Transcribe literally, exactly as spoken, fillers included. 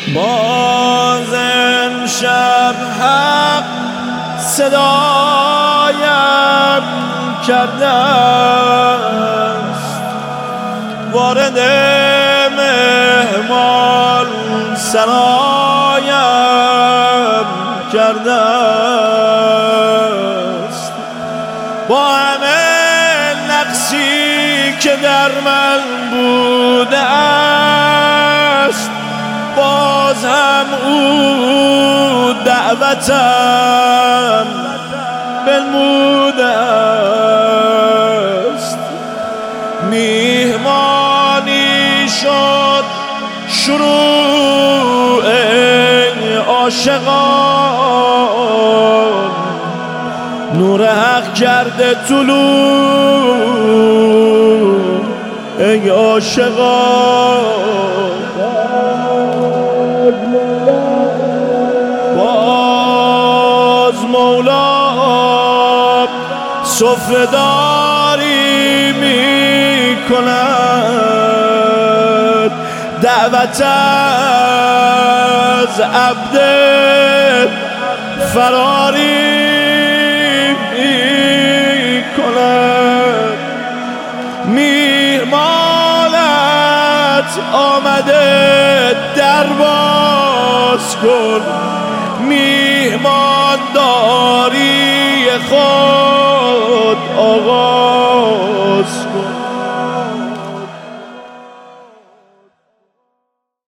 باز امشب حق صدایم کرده است، وارد مهمان سرایم کرده است. با همه نقصی که در من بوده است، باز هم او دعوتم بنموده است. میهمانی شد شروع ای عاشقان، نور حق کرده طلوع ای عاشقان. باز مولا سفره داری می کند، دعوت از عبد فراری می کند. میهمانت آمده در باز کن، میهمانداری خود آغاز کن.